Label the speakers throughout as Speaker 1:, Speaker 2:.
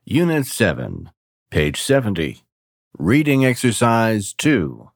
Speaker 1: Unit 7, page 70. Reading exercise 2.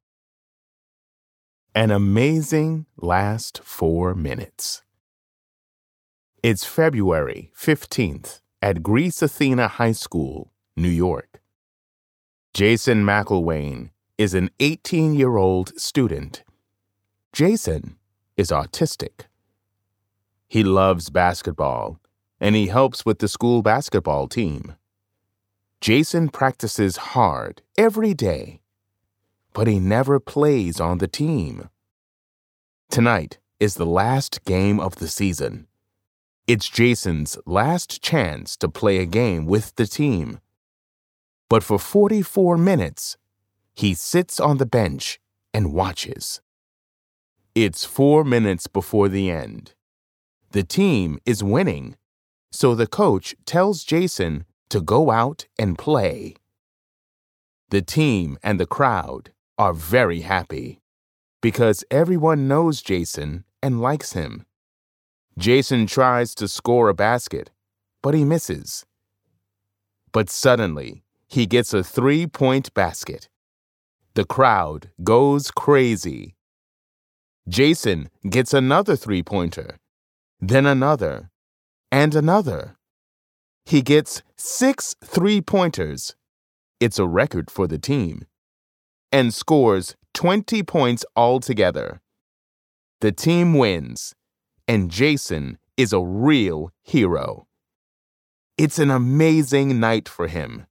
Speaker 2: An amazing last 4 minutes. It's February 15th at Greece Athena High School, New York. Jason McElwain is an 18-year-old student. Jason is autistic. He loves basketball, and he helps with the school basketball team. Jason practices hard every day, but he never plays on the team. Tonight is the last game of the season. It's Jason's last chance to play a game with the team. But for 44 minutes, he sits on the bench and watches. It's 4 minutes before the end. The team is winning, so the coach tells Jason to go out and play. The team and the crowd are very happy because everyone knows Jason and likes him. Jason tries to score a basket, but he misses. But suddenly, he gets a 3-point basket. The crowd goes crazy. Jason gets another 3-pointer, then another, and another. He gets 6 3-pointers. It's a record for the team. And scores 20 points altogether. The team wins, and Jason is a real hero. It's an amazing night for him.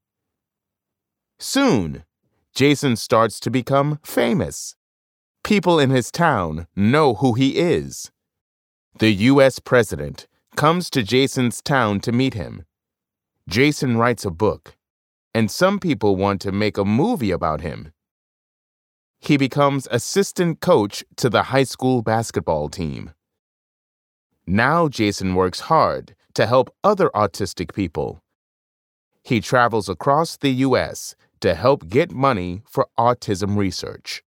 Speaker 2: Soon, Jason starts to become famous. People in his town know who he is. The U.S. president comes to Jason's town to meet him. Jason writes a book, and some people want to make a movie about him. He becomes assistant coach to the high school basketball team. Now Jason works hard to help other autistic people. He travels across the U.S. to help get money for autism research.